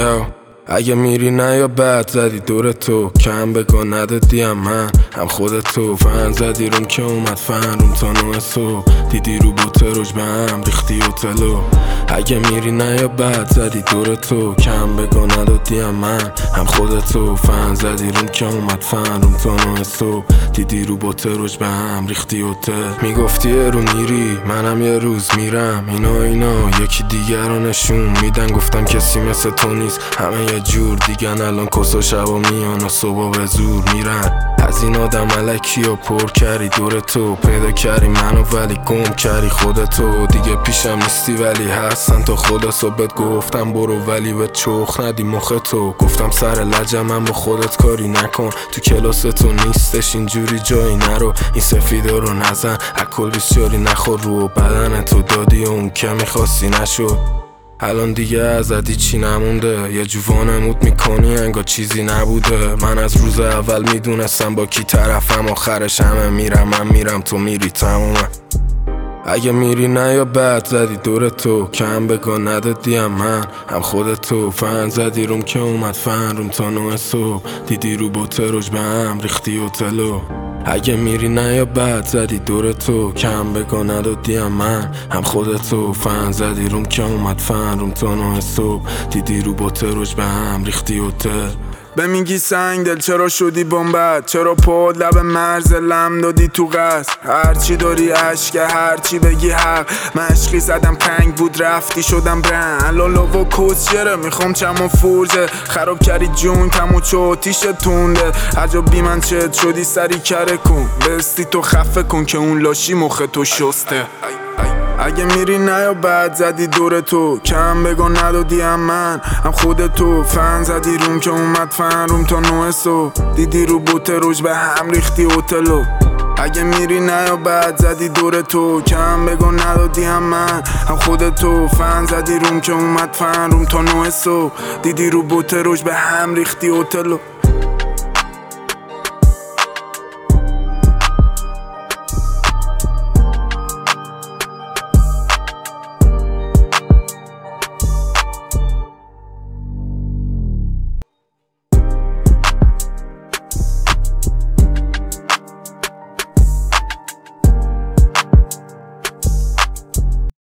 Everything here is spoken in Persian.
یا اگه میری نه یا بد زدی دور تو کم بگو ندادیم من هم خودتو فن زدی روم که اومد فن روم تا 9 صبح دیدی رو بوته روش به هم ریختی اوتلو اگه میری نه یا بد زدی دور تو کم بگو ندادیم من هم خودتو فن زدی روم که اومد فن روم تا 9 صبح دیدی رو بوته روش به هم ریختی اوتل میگفتی رو میری منم یه روز میرم اینا یکی دیگر رو نشون میدن گفتم کسی مثل تو نیست همه یه جور دیگن الان کس و شبا میان و صبح به زور میرن از این آدم علکی و پر کردی دور تو پیدا کردی منو ولی گم کردی خودتو دیگه پیشم نیستی ولی هستن تا خدا صبحت گفتم برو ولی به چخ ندی مخ تو گفتم سر لجم من با خودت کاری نکن تو کلاس تو نیستش اینجوری جایی نرو این سفیده رو نزن اکل بیسیاری نخور رو بدن تو دادی و اون که میخواستی نشد الان دیگه ازدی چی نمونده یه جوانمود میکنی انگار چیزی نبوده من از روز اول میدونستم با کی طرفم آخرش همه میرم من میرم تو میری تمومه اگه میری نه یا بد زدی دور تو کم بگو ندادیم من هم خودتو فن زدی روم که اومد فن روم تا 9 صبح دیدی رو بوته روش به هم ریختی اوتلو اگه میری نه یا بد زدی دور تو کم بگو ندادیم من هم خودتو فن زدی روم که اومد فن روم تا 9 صبح دیدی رو بوته روش به هم ریختی اوتل به میگی سنگ دل چرا شدی بمبد چرا پاد لب مرز لم دادی تو قصد هرچی داری عشقه هرچی بگی حق مشقی زدم تنگ بود رفتی شدم برن لالا و کوز چرا میخوام چم و فورزه خراب کردی جون تمو چو تیشه تونده عجب بی من چت شدی سری کره کن بستی تو خفه کن که اون لاشی مخ تو شسته اگه میری نه یا بد زدی دور تو کم بگو ندادیم من هم خودتو فن زدی روم که اومد فن روم تا 9 صبح دیدی رو بوته روش به هم ریختی اوتلو اگه میری نه یا بد زدی دور تو کم بگو ندادیم من هم خودتو فن زدی روم که اومد فن روم تا 9 صبح دیدی رو بوته روش به هم ریختی اوتلو